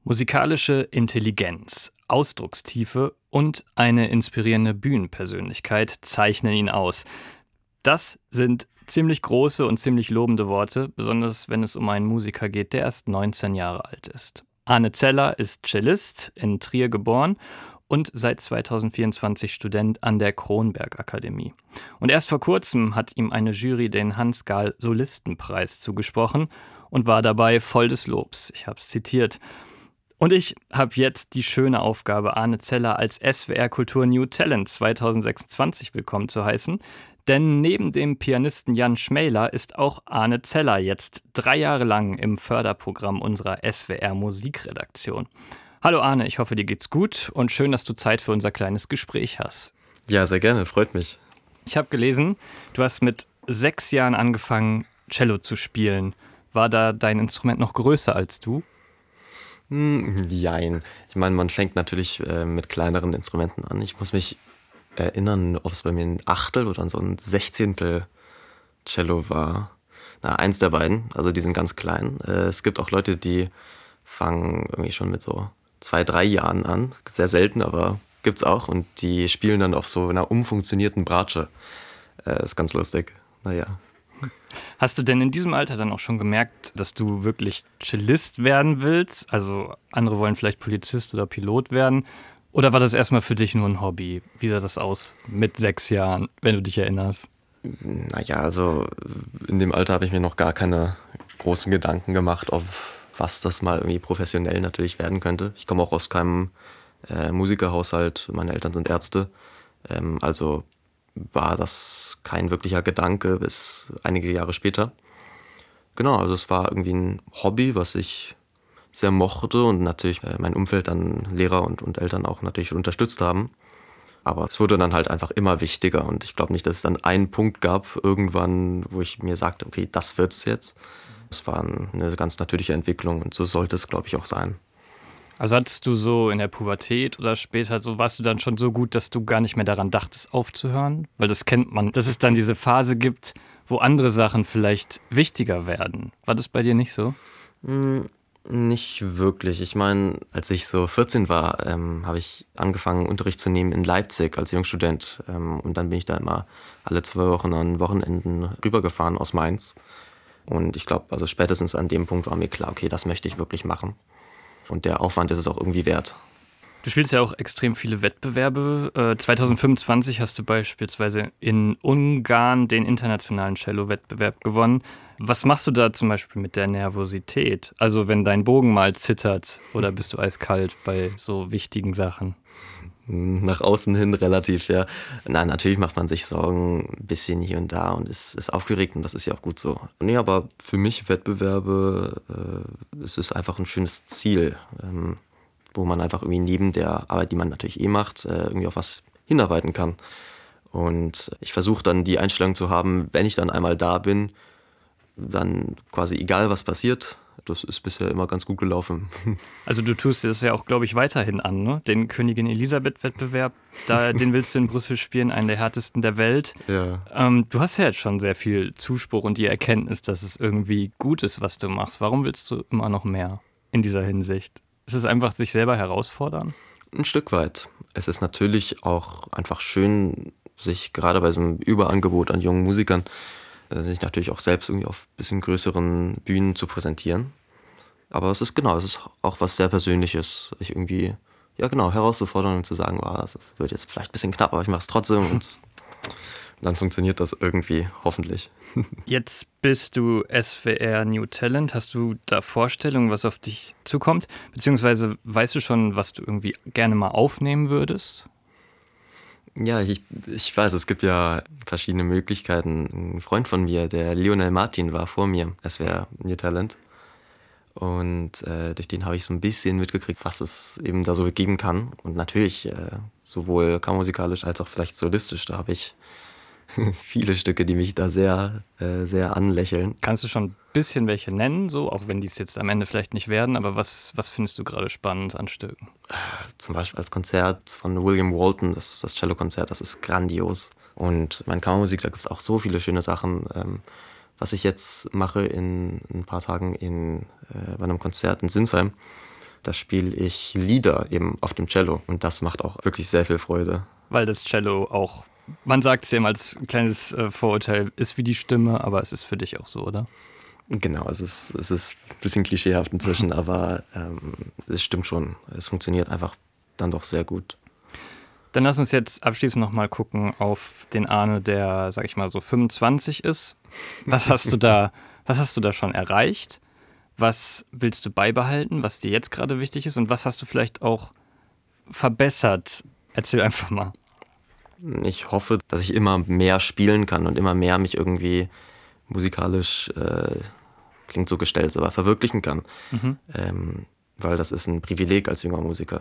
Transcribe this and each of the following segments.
Musikalische Intelligenz, Ausdruckstiefe und eine inspirierende Bühnenpersönlichkeit zeichnen ihn aus. Das sind ziemlich große und ziemlich lobende Worte, besonders wenn es um einen Musiker geht, der erst 19 Jahre alt ist. Arne Zeller ist Cellist, in Trier geboren und seit 2024 Student an der Kronberg-Akademie. Und erst vor kurzem hat ihm eine Jury den Hans-Gahl-Solistenpreis zugesprochen und war dabei voll des Lobs. Ich habe es zitiert. Und ich habe jetzt die schöne Aufgabe, Arne Zeller als SWR Kultur New Talent 2026 willkommen zu heißen. Denn neben dem Pianisten Jan Schmäler ist auch Arne Zeller jetzt 3 Jahre lang im Förderprogramm unserer SWR Musikredaktion. Hallo Arne, ich hoffe, dir geht's gut und schön, dass du Zeit für unser kleines Gespräch hast. Ja, sehr gerne, freut mich. Ich habe gelesen, du hast mit 6 Jahren angefangen, Cello zu spielen. War da dein Instrument noch größer als du? Jein. Ich meine, man fängt natürlich mit kleineren Instrumenten an. Ich muss mich erinnern, ob es bei mir ein Achtel oder so ein Sechzehntel Cello war. Eins der beiden, also die sind ganz klein. Es gibt auch Leute, die fangen irgendwie schon mit so 2, 3 Jahren an. Sehr selten, aber gibt's auch. Und die spielen dann auf so einer umfunktionierten Bratsche. Ist ganz lustig. Naja. Hast du denn in diesem Alter dann auch schon gemerkt, dass du wirklich Cellist werden willst? Also andere wollen vielleicht Polizist oder Pilot werden. Oder war das erstmal für dich nur ein Hobby? Wie sah das aus mit 6 Jahren, wenn du dich erinnerst? Naja, also in dem Alter habe ich mir noch gar keine großen Gedanken gemacht, auf was das mal irgendwie professionell natürlich werden könnte. Ich komme auch aus keinem Musikerhaushalt. Meine Eltern sind Ärzte. Also war das kein wirklicher Gedanke bis einige Jahre später. Genau, also es war irgendwie ein Hobby, was ich sehr mochte und natürlich mein Umfeld dann Lehrer und Eltern auch natürlich unterstützt haben. Aber es wurde dann halt einfach immer wichtiger und ich glaube nicht, dass es dann einen Punkt gab irgendwann, wo ich mir sagte, okay, das wird's jetzt. Es war eine ganz natürliche Entwicklung und so sollte es, glaube ich, auch sein. Also hattest du so in der Pubertät oder später so, warst du dann schon so gut, dass du gar nicht mehr daran dachtest, aufzuhören? Weil das kennt man, dass es dann diese Phase gibt, wo andere Sachen vielleicht wichtiger werden. War das bei dir nicht so? Nicht wirklich. Ich meine, als ich so 14 war, habe ich angefangen, Unterricht zu nehmen in Leipzig als Jungstudent. Und dann bin ich da immer alle 2 Wochen an Wochenenden rübergefahren aus Mainz. Und ich glaube, also spätestens an dem Punkt war mir klar, okay, das möchte ich wirklich machen. Und der Aufwand ist es auch irgendwie wert. Du spielst ja auch extrem viele Wettbewerbe. 2025 hast du beispielsweise in Ungarn den internationalen Cello-Wettbewerb gewonnen. Was machst du da zum Beispiel mit der Nervosität? Also wenn dein Bogen mal zittert oder bist du eiskalt bei so wichtigen Sachen? Nach außen hin relativ, ja. Nein, natürlich macht man sich Sorgen ein bisschen hier und da und ist aufgeregt und das ist ja auch gut so. Nee, aber für mich Wettbewerbe, es ist einfach ein schönes Ziel, wo man einfach irgendwie neben der Arbeit, die man natürlich macht, irgendwie auf was hinarbeiten kann. Und ich versuche dann die Einstellung zu haben, wenn ich dann einmal da bin, dann quasi egal was passiert. Das ist bisher immer ganz gut gelaufen. Also du tust das ja auch, glaube ich, weiterhin an, ne? Den Königin Elisabeth-Wettbewerb, den willst du in Brüssel spielen, einen der härtesten der Welt. Ja. Du hast ja jetzt schon sehr viel Zuspruch und die Erkenntnis, dass es irgendwie gut ist, was du machst. Warum willst du immer noch mehr in dieser Hinsicht? Ist es einfach sich selber herausfordern? Ein Stück weit. Es ist natürlich auch einfach schön, sich gerade bei so einem Überangebot an jungen Musikern sich natürlich auch selbst irgendwie auf ein bisschen größeren Bühnen zu präsentieren. Aber es ist auch was sehr Persönliches, sich irgendwie, ja genau, herauszufordern und zu sagen, oh, das wird jetzt vielleicht ein bisschen knapp, aber ich mache es trotzdem und dann funktioniert das irgendwie, hoffentlich. Jetzt bist du SWR New Talent. Hast du da Vorstellungen, was auf dich zukommt? Beziehungsweise weißt du schon, was du irgendwie gerne mal aufnehmen würdest? Ja, ich weiß, es gibt ja verschiedene Möglichkeiten. Ein Freund von mir, der Lionel Martin, war vor mir. Es wäre New Talent. Und durch den habe ich so ein bisschen mitgekriegt, was es eben da so geben kann. Und natürlich sowohl kammermusikalisch als auch vielleicht solistisch, da habe ich viele Stücke, die mich da sehr, sehr anlächeln. Kannst du schon ein bisschen welche nennen, so, auch wenn die es jetzt am Ende vielleicht nicht werden, aber was findest du gerade spannend an Stücken? Zum Beispiel als Konzert von William Walton, das Cellokonzert, das ist grandios. Und meine Kammermusik, da gibt es auch so viele schöne Sachen. Was ich jetzt mache in ein paar Tagen bei einem Konzert in Sinsheim, Da spiele ich Lieder eben auf dem Cello und das macht auch wirklich sehr viel Freude. Weil das Cello auch, man sagt es ja immer als kleines Vorurteil, ist wie die Stimme, aber es ist für dich auch so, oder? Genau, es ist ein bisschen klischeehaft inzwischen, aber es stimmt schon. Es funktioniert einfach dann doch sehr gut. Dann lass uns jetzt abschließend nochmal gucken auf den Arne, der, sag ich mal, so 25 ist. Was hast du da schon erreicht? Was willst du beibehalten, was dir jetzt gerade wichtig ist? Und was hast du vielleicht auch verbessert? Erzähl einfach mal. Ich hoffe, dass ich immer mehr spielen kann und immer mehr mich irgendwie musikalisch, klingt so gestellt, aber verwirklichen kann. Weil das ist ein Privileg als junger Musiker.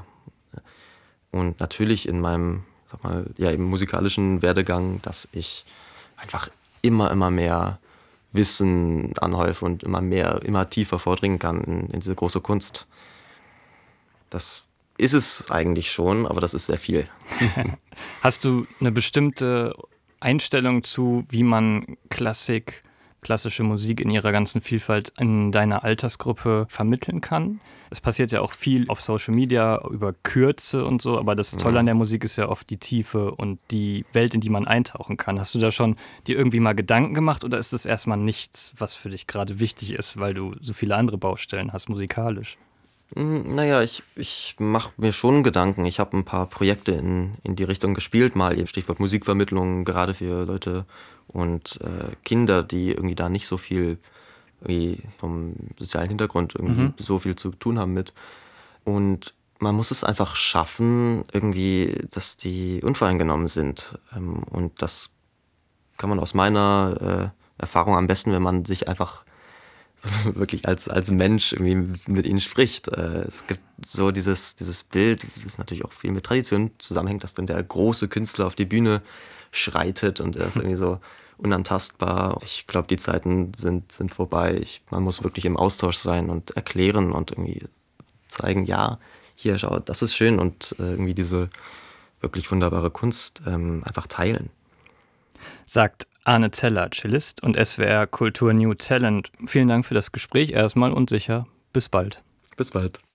Und natürlich in meinem, sag mal, ja, im musikalischen Werdegang, dass ich einfach immer mehr Wissen anhäufe und immer tiefer vordringen kann in diese große Kunst. Das ist es eigentlich schon, aber das ist sehr viel. Hast du eine bestimmte Einstellung zu, wie man klassische Musik in ihrer ganzen Vielfalt in deiner Altersgruppe vermitteln kann? Es passiert ja auch viel auf Social Media über Kürze und so, aber das Tolle an der Musik ist ja oft die Tiefe und die Welt, in die man eintauchen kann. Hast du da schon dir irgendwie mal Gedanken gemacht oder ist das erstmal nichts, was für dich gerade wichtig ist, weil du so viele andere Baustellen hast musikalisch? Naja, ich mache mir schon Gedanken. Ich habe ein paar Projekte in die Richtung gespielt, mal eben Stichwort Musikvermittlung, gerade für Leute und Kinder, die irgendwie da nicht so viel irgendwie vom sozialen Hintergrund irgendwie so viel zu tun haben mit. Und man muss es einfach schaffen, irgendwie, dass die unvoreingenommen sind. Und das kann man aus meiner Erfahrung am besten, wenn man sich einfach so wirklich als Mensch irgendwie mit ihnen spricht. Es gibt so dieses Bild, das natürlich auch viel mit Tradition zusammenhängt, dass dann der große Künstler auf die Bühne schreitet und er ist irgendwie so unantastbar. Ich glaube, die Zeiten sind vorbei. Man muss wirklich im Austausch sein und erklären und irgendwie zeigen, ja, hier, schau, das ist schön und irgendwie diese wirklich wunderbare Kunst einfach teilen. Sagt Arne Zeller, Cellist und SWR Kultur New Talent. Vielen Dank für das Gespräch erstmal und sicher bis bald. Bis bald.